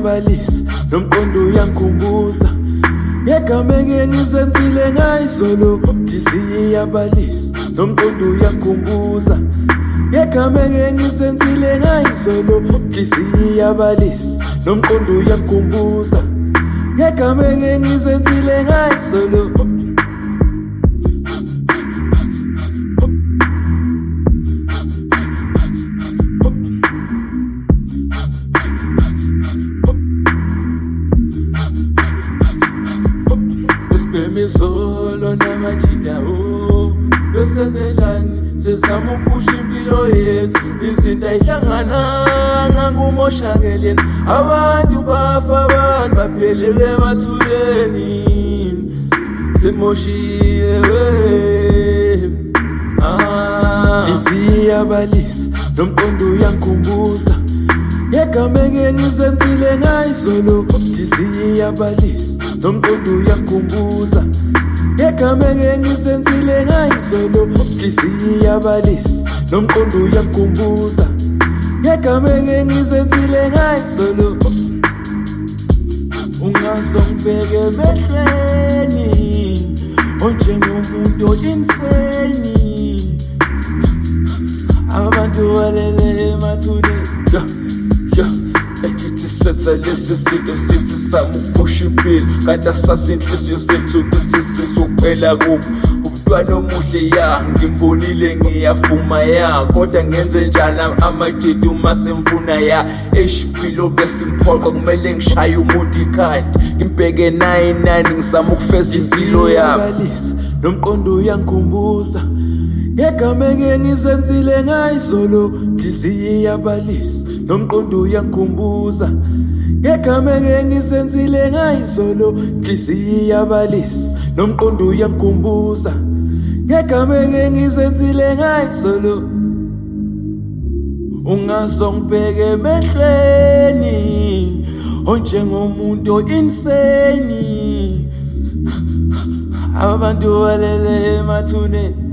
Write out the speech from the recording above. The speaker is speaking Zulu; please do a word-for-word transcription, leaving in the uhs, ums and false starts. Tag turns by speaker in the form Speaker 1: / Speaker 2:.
Speaker 1: Ngisiyabalisa nomqondo uyangikhumbuza ngegama engizenzile ngayizolo. Ngisiyabalisa nomqondo uyangikhumbuza ngegama engizenzile ngayizolo. Ngisiyabalisa nomqondo uyangikhumbuza ngegama engizenzile ngayizolo. Besibhemizolo namajida o besenze njani sizama uphusha impilo yethu. Izinto ayihlangananga ngumoshakeleni, abantu bafa abantu baphelele emathuleni. Simoshile we ah. Ngisiyabalisa nomqondo uyangikhumbuza ngegama engizenzile ngayizolo. Ngisiyabalisa nomqondo uyangikhumbuza ngegama engizenzile ngayizolo. Ngisiyabalisa nomqondo uyangikhumbuza ngegama engizenzile ngayizolo. Ungazongibeka emehlweni onjengomuntu insane, abantu balele emathuneni. Ekithi setha lesi sinto sithi sama uphusha impilo, kanti asazi inhliziyo zethu ukuthi sisuphela kubo. Umntwana omuhle ya ngimbonile ngiyafuma ya, kodwa ngenze njani amajidi uma semfuna ya. Eshipilo besimphoqa kumele ngishaye umuntu ikhanda, ngimbheke naye nani ngizama ukufeza impilo yami. Nomqondo uyangikhumbuza ngegama engizenzile ngayizolo. Ngisiyabalisa nomqondo uyangikhumbuza ngegama engizenzile ngayizolo. Ngisiyabalisa nomqondo uyangikhumbuza ngegama engizenzile ngayizolo. Ungazongibeka emehlweni onjengomuntu insane, abantu balele emathuneni.